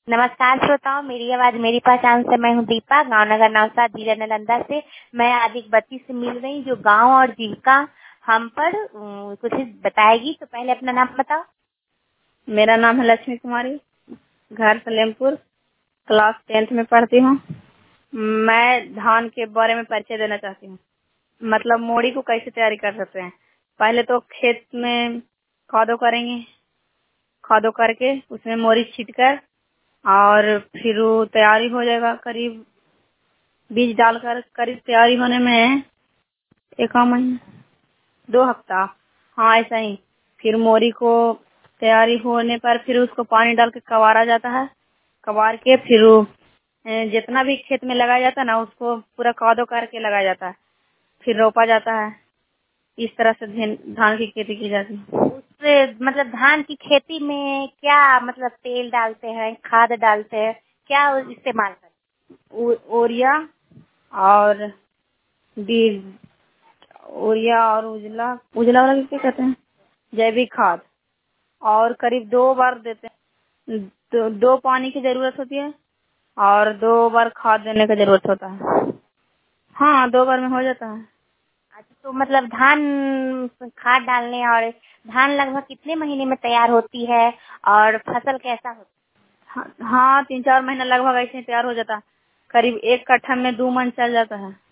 नमस्कार श्रोताओं, मेरी आवाज मेरी पहचान से मैं हूँ दीपा, गांव नगर नौसा जिला नालंदा से। मैं आज एक बच्ची से मिल रही जो गांव और जीविका हम पर कुछ बताएगी। तो पहले अपना नाम बताओ। मेरा नाम है लक्ष्मी कुमारी, घर सलेमपुर, क्लास 10th में पढ़ती हूँ। मैं धान के बारे में परिचय देना चाहती हूँ। मतलब मोड़ी को कैसे तैयारी कर सकते हैं। पहले तो खेत में खादो करेंगे, खादो करके उसमें मोरी छींटकर और फिर वो तैयारी हो जाएगा। करीब बीज डालकर करीब तैयारी होने में 1 महीना 2 हफ्ता, हाँ ऐसा ही। फिर मोरी को तैयारी होने पर फिर उसको पानी डाल के कबारा जाता है। कबार के फिर जितना भी खेत में लगाया जाता है ना, उसको पूरा कादो करके लगाया जाता है। फिर रोपा जाता है। इस तरह से धान की खेती की जाती है। उससे मतलब धान की खेती में क्या मतलब तेल डालते हैं, खाद डालते हैं, क्या इस्तेमाल करते हैं? ओरिया और बीज, ओरिया और उजला उजला वाला क्या कहते हैं, जैविक खाद। और करीब 2 बार देते हैं। दो पानी की जरूरत होती है और 2 बार खाद देने का जरूरत होता है। हाँ, 2 बार में हो जाता है। अच्छा, तो मतलब धान खाद डालने और धान लगभग कितने महीने में तैयार होती है और फसल कैसा होता हाँ, 3-4 महीना लगभग ऐसे ही तैयार हो जाता है। करीब 1 कट्ठा में 2 मन चल जाता है।